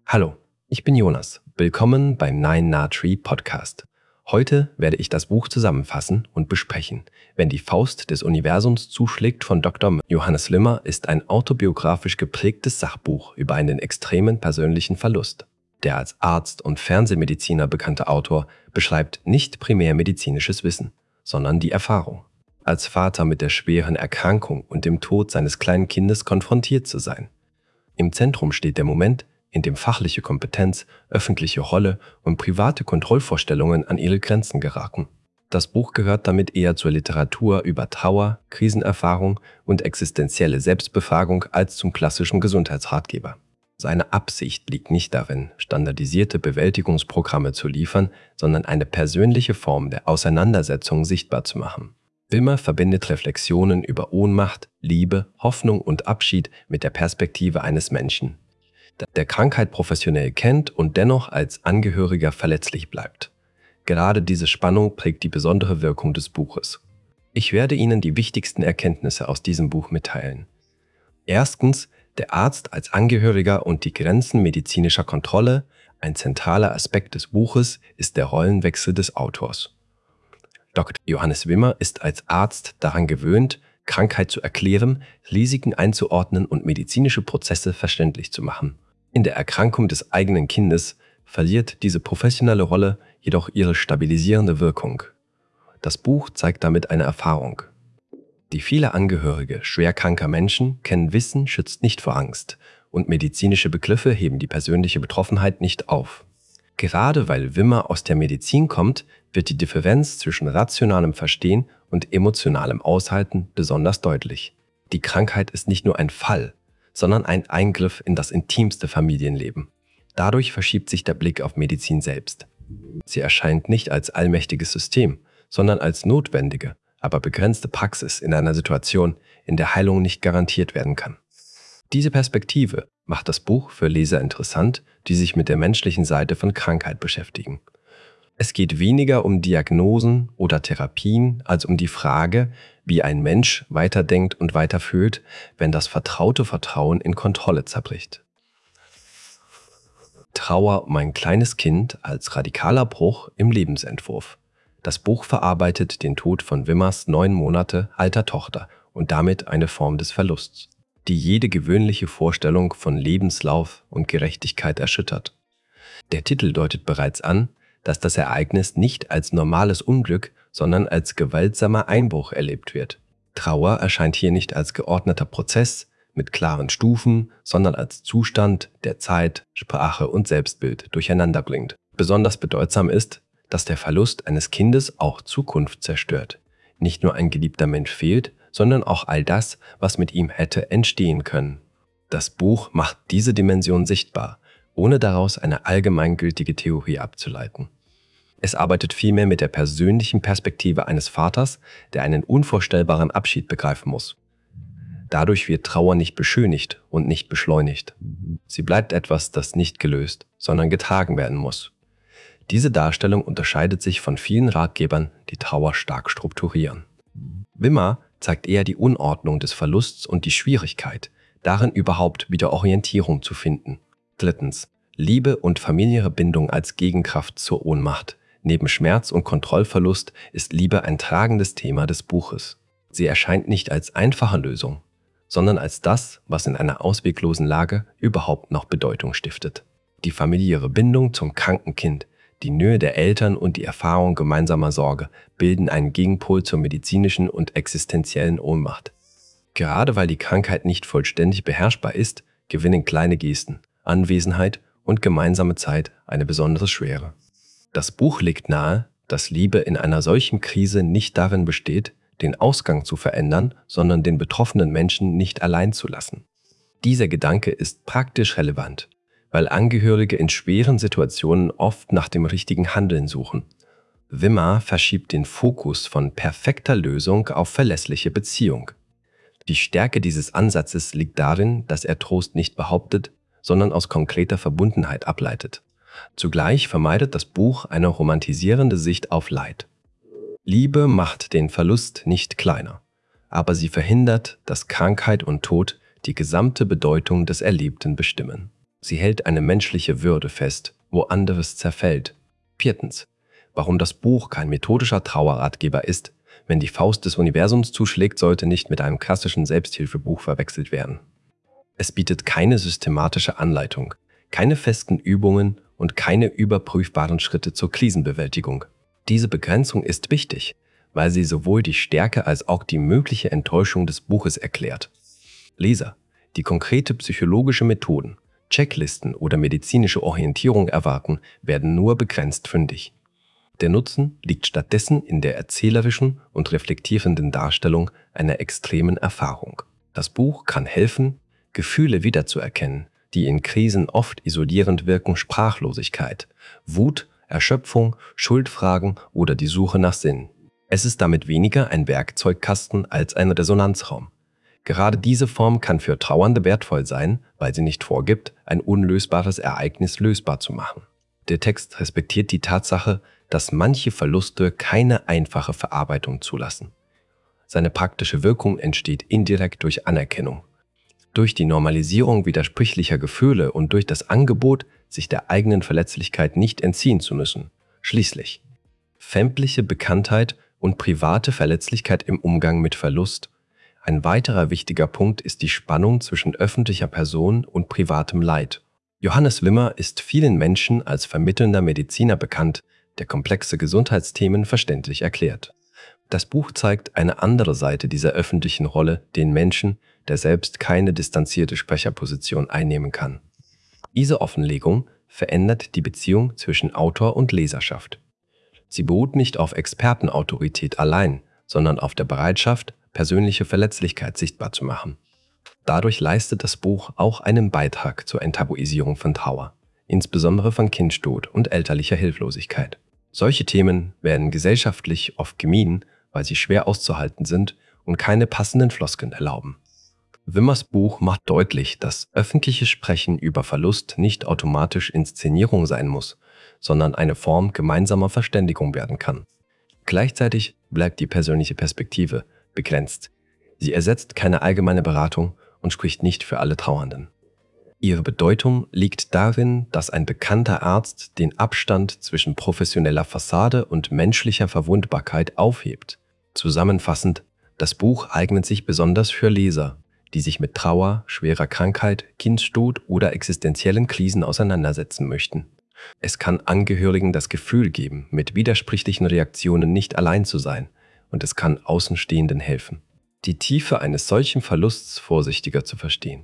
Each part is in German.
Hallo, ich bin Jonas. Willkommen beim Nine Na Tree Podcast. Heute werde ich das Buch zusammenfassen und besprechen. Wenn die Faust des Universums zuschlägt von Dr. Johannes Wimmer ist ein autobiografisch geprägtes Sachbuch über einen extremen persönlichen Verlust. Der als Arzt und Fernsehmediziner bekannte Autor beschreibt nicht primär medizinisches Wissen, sondern die Erfahrung. Als Vater mit der schweren Erkrankung und dem Tod seines kleinen Kindes konfrontiert zu sein. Im Zentrum steht der Moment, in dem fachliche Kompetenz, öffentliche Rolle und private Kontrollvorstellungen an ihre Grenzen geraten. Das Buch gehört damit eher zur Literatur über Trauer, Krisenerfahrung und existenzielle Selbstbefragung als zum klassischen Gesundheitsratgeber. Seine Absicht liegt nicht darin, standardisierte Bewältigungsprogramme zu liefern, sondern eine persönliche Form der Auseinandersetzung sichtbar zu machen. Wimmer verbindet Reflexionen über Ohnmacht, Liebe, Hoffnung und Abschied mit der Perspektive eines Menschen, der Krankheit professionell kennt und dennoch als Angehöriger verletzlich bleibt. Gerade diese Spannung prägt die besondere Wirkung des Buches. Ich werde Ihnen die wichtigsten Erkenntnisse aus diesem Buch mitteilen. Erstens, der Arzt als Angehöriger und die Grenzen medizinischer Kontrolle. Ein zentraler Aspekt des Buches ist der Rollenwechsel des Autors. Dr. Johannes Wimmer ist als Arzt daran gewöhnt, Krankheit zu erklären, Risiken einzuordnen und medizinische Prozesse verständlich zu machen. In der Erkrankung des eigenen Kindes verliert diese professionelle Rolle jedoch ihre stabilisierende Wirkung. Das Buch zeigt damit eine Erfahrung. Die viele Angehörige schwerkranker Menschen kennen Wissen schützt nicht vor Angst und medizinische Begriffe heben die persönliche Betroffenheit nicht auf. Gerade weil Wimmer aus der Medizin kommt, wird die Differenz zwischen rationalem Verstehen und emotionalem Aushalten besonders deutlich. Die Krankheit ist nicht nur ein Fall, sondern ein Eingriff in das intimste Familienleben. Dadurch verschiebt sich der Blick auf Medizin selbst. Sie erscheint nicht als allmächtiges System, sondern als notwendige, aber begrenzte Praxis in einer Situation, in der Heilung nicht garantiert werden kann. Diese Perspektive macht das Buch für Leser interessant, die sich mit der menschlichen Seite von Krankheit beschäftigen. Es geht weniger um Diagnosen oder Therapien als um die Frage, wie ein Mensch weiterdenkt und weiterfühlt, wenn das vertraute Vertrauen in Kontrolle zerbricht. Trauer um ein kleines Kind als radikaler Bruch im Lebensentwurf. Das Buch verarbeitet den Tod von Wimmers 9 Monate alter Tochter und damit eine Form des Verlusts, die jede gewöhnliche Vorstellung von Lebenslauf und Gerechtigkeit erschüttert. Der Titel deutet bereits an, dass das Ereignis nicht als normales Unglück, sondern als gewaltsamer Einbruch erlebt wird. Trauer erscheint hier nicht als geordneter Prozess mit klaren Stufen, sondern als Zustand, der Zeit, Sprache und Selbstbild durcheinander bringt. Besonders bedeutsam ist, dass der Verlust eines Kindes auch Zukunft zerstört. Nicht nur ein geliebter Mensch fehlt, sondern auch all das, was mit ihm hätte entstehen können. Das Buch macht diese Dimension sichtbar, ohne daraus eine allgemeingültige Theorie abzuleiten. Es arbeitet vielmehr mit der persönlichen Perspektive eines Vaters, der einen unvorstellbaren Abschied begreifen muss. Dadurch wird Trauer nicht beschönigt und nicht beschleunigt. Sie bleibt etwas, das nicht gelöst, sondern getragen werden muss. Diese Darstellung unterscheidet sich von vielen Ratgebern, die Trauer stark strukturieren. Wimmer zeigt eher die Unordnung des Verlusts und die Schwierigkeit, darin überhaupt wieder Orientierung zu finden. Drittens, Liebe und familiäre Bindung als Gegenkraft zur Ohnmacht. Neben Schmerz und Kontrollverlust ist Liebe ein tragendes Thema des Buches. Sie erscheint nicht als einfache Lösung, sondern als das, was in einer ausweglosen Lage überhaupt noch Bedeutung stiftet. Die familiäre Bindung zum kranken Kind, die Nähe der Eltern und die Erfahrung gemeinsamer Sorge bilden einen Gegenpol zur medizinischen und existenziellen Ohnmacht. Gerade weil die Krankheit nicht vollständig beherrschbar ist, gewinnen kleine Gesten, Anwesenheit und gemeinsame Zeit eine besondere Schwere. Das Buch legt nahe, dass Liebe in einer solchen Krise nicht darin besteht, den Ausgang zu verändern, sondern den betroffenen Menschen nicht allein zu lassen. Dieser Gedanke ist praktisch relevant, weil Angehörige in schweren Situationen oft nach dem richtigen Handeln suchen. Wimmer verschiebt den Fokus von perfekter Lösung auf verlässliche Beziehung. Die Stärke dieses Ansatzes liegt darin, dass er Trost nicht behauptet, sondern aus konkreter Verbundenheit ableitet. Zugleich vermeidet das Buch eine romantisierende Sicht auf Leid. Liebe macht den Verlust nicht kleiner, aber sie verhindert, dass Krankheit und Tod die gesamte Bedeutung des Erlebten bestimmen. Sie hält eine menschliche Würde fest, wo anderes zerfällt. 4. Warum das Buch kein methodischer Trauerratgeber ist. Wenn die Faust des Universums zuschlägt, sollte nicht mit einem klassischen Selbsthilfebuch verwechselt werden. Es bietet keine systematische Anleitung, keine festen Übungen und keine überprüfbaren Schritte zur Krisenbewältigung. Diese Begrenzung ist wichtig, weil sie sowohl die Stärke als auch die mögliche Enttäuschung des Buches erklärt. Leser, die konkrete psychologische Methoden, Checklisten oder medizinische Orientierung erwarten, werden nur begrenzt fündig. Der Nutzen liegt stattdessen in der erzählerischen und reflektierenden Darstellung einer extremen Erfahrung. Das Buch kann helfen, Gefühle wiederzuerkennen, die in Krisen oft isolierend wirken: Sprachlosigkeit, Wut, Erschöpfung, Schuldfragen oder die Suche nach Sinn. Es ist damit weniger ein Werkzeugkasten als ein Resonanzraum. Gerade diese Form kann für Trauernde wertvoll sein, weil sie nicht vorgibt, ein unlösbares Ereignis lösbar zu machen. Der Text respektiert die Tatsache, dass manche Verluste keine einfache Verarbeitung zulassen. Seine praktische Wirkung entsteht indirekt durch Anerkennung, durch die Normalisierung widersprüchlicher Gefühle und durch das Angebot, sich der eigenen Verletzlichkeit nicht entziehen zu müssen. Schließlich, sämtliche Bekanntheit und private Verletzlichkeit im Umgang mit Verlust. Ein weiterer wichtiger Punkt ist die Spannung zwischen öffentlicher Person und privatem Leid. Johannes Wimmer ist vielen Menschen als vermittelnder Mediziner bekannt, der komplexe Gesundheitsthemen verständlich erklärt. Das Buch zeigt eine andere Seite dieser öffentlichen Rolle, den Menschen, der selbst keine distanzierte Sprecherposition einnehmen kann. Diese Offenlegung verändert die Beziehung zwischen Autor und Leserschaft. Sie beruht nicht auf Expertenautorität allein, sondern auf der Bereitschaft, persönliche Verletzlichkeit sichtbar zu machen. Dadurch leistet das Buch auch einen Beitrag zur Enttabuisierung von Trauer, insbesondere von Kindstod und elterlicher Hilflosigkeit. Solche Themen werden gesellschaftlich oft gemieden, weil sie schwer auszuhalten sind und keine passenden Floskeln erlauben. Wimmers Buch macht deutlich, dass öffentliches Sprechen über Verlust nicht automatisch Inszenierung sein muss, sondern eine Form gemeinsamer Verständigung werden kann. Gleichzeitig bleibt die persönliche Perspektive begrenzt. Sie ersetzt keine allgemeine Beratung und spricht nicht für alle Trauernden. Ihre Bedeutung liegt darin, dass ein bekannter Arzt den Abstand zwischen professioneller Fassade und menschlicher Verwundbarkeit aufhebt. Zusammenfassend, das Buch eignet sich besonders für Leser, die sich mit Trauer, schwerer Krankheit, Kindstod oder existenziellen Krisen auseinandersetzen möchten. Es kann Angehörigen das Gefühl geben, mit widersprüchlichen Reaktionen nicht allein zu sein, und es kann Außenstehenden helfen, die Tiefe eines solchen Verlusts vorsichtiger zu verstehen.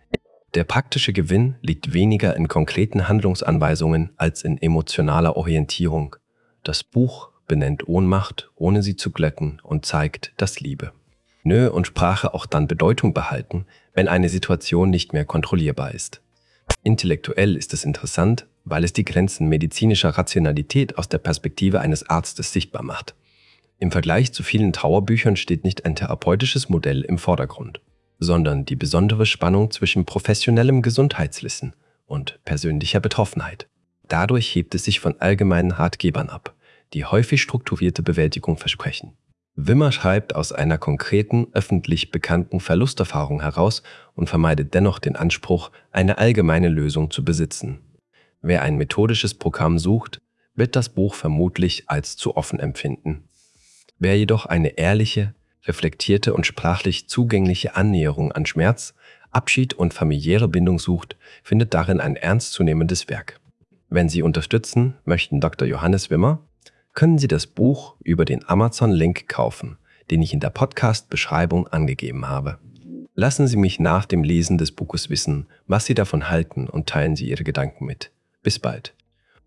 Der praktische Gewinn liegt weniger in konkreten Handlungsanweisungen als in emotionaler Orientierung. Das Buch benennt Ohnmacht, ohne sie zu glätten, und zeigt, dass Liebe, Nähe und Sprache auch dann Bedeutung behalten, wenn eine Situation nicht mehr kontrollierbar ist. Intellektuell ist es interessant, weil es die Grenzen medizinischer Rationalität aus der Perspektive eines Arztes sichtbar macht. Im Vergleich zu vielen Trauerbüchern steht nicht ein therapeutisches Modell im Vordergrund, sondern die besondere Spannung zwischen professionellem Gesundheitswissen und persönlicher Betroffenheit. Dadurch hebt es sich von allgemeinen Ratgebern ab, die häufig strukturierte Bewältigung versprechen. Wimmer schreibt aus einer konkreten, öffentlich bekannten Verlusterfahrung heraus und vermeidet dennoch den Anspruch, eine allgemeine Lösung zu besitzen. Wer ein methodisches Programm sucht, wird das Buch vermutlich als zu offen empfinden. Wer jedoch eine ehrliche, reflektierte und sprachlich zugängliche Annäherung an Schmerz, Abschied und familiäre Bindung sucht, findet darin ein ernstzunehmendes Werk. Wenn Sie unterstützen möchten Dr. Johannes Wimmer, können Sie das Buch über den Amazon-Link kaufen, den ich in der Podcast-Beschreibung angegeben habe. Lassen Sie mich nach dem Lesen des Buches wissen, was Sie davon halten, und teilen Sie Ihre Gedanken mit. Bis bald.